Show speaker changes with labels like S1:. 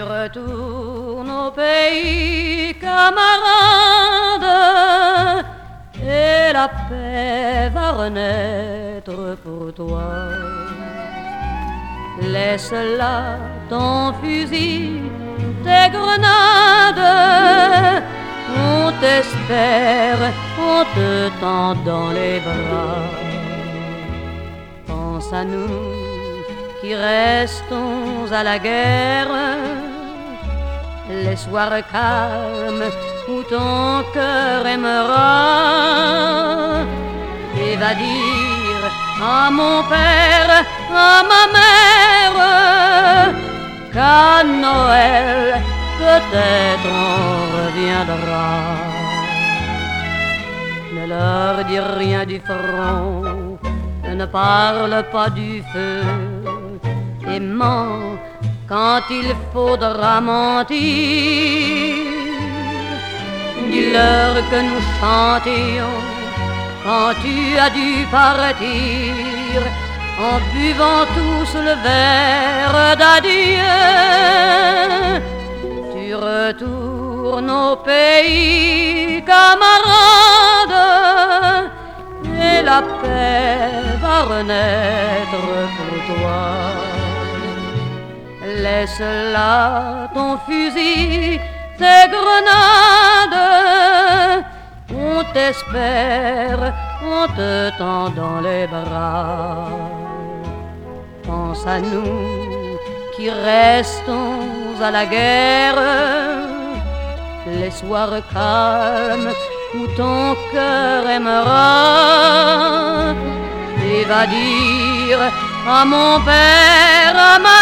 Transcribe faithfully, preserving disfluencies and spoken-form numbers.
S1: retournes au pays, camarade, et la paix va renaître pour toi. Laisse là ton fusil, tes grenades, on t'espère, on te tend dans les bras. Pense à nous qui restons à la guerre, les soirs calmes où ton cœur aimera, et va dire à mon père, à ma mère, qu'à Noël peut-être on reviendra. Ne leur dis rien du front, ne parle pas du feu, et mens quand il faudra mentir. Dis-leur que nous chantions quand tu as dû partir, en buvant tous le verre d'adieu. Tu retournes au pays, camarade, et la paix va renaître pour toi. Laisse là ton fusil, tes grenades, on t'espère, on te tend dans les bras. Pense à nous qui restons à la guerre, les soirs calmes où ton cœur aimera, et va dire à mon père, à ma